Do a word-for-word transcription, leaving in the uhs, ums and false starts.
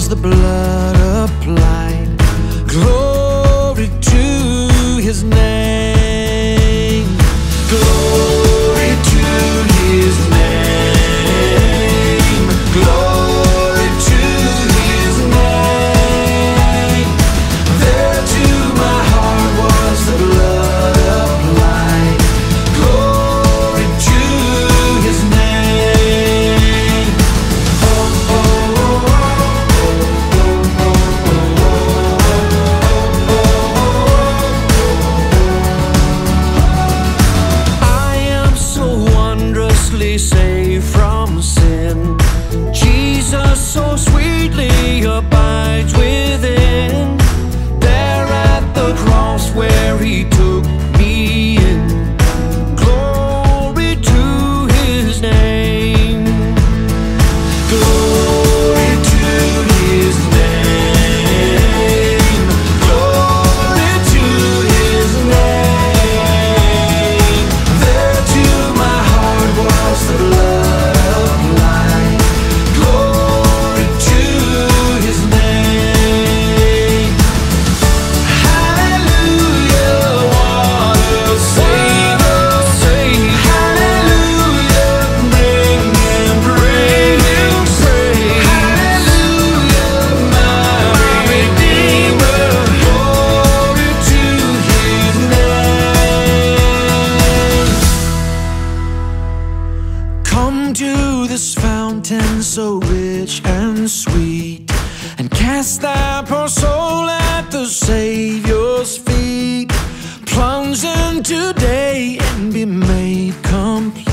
the blood applied. Glory to his name. Glory to his name. Glory to his name. There to my heart was the blood applied. Glory to his name. Oh, oh, oh, I am so wondrously saved from sin. Jesus so sweetly abides within. There at the cross where he took me in. Glory to his name. Glory to his name. Glory to his name. There to my heart was the blood applied. Glory to his name. Hallelujah, what a Savior. Hallelujah, bring him praise. Hallelujah, my Redeemer. Glory to his name. Come to this fountain so rich and sweet, and cast thy poor soul at the Savior's feet. Plunge in today and be made complete.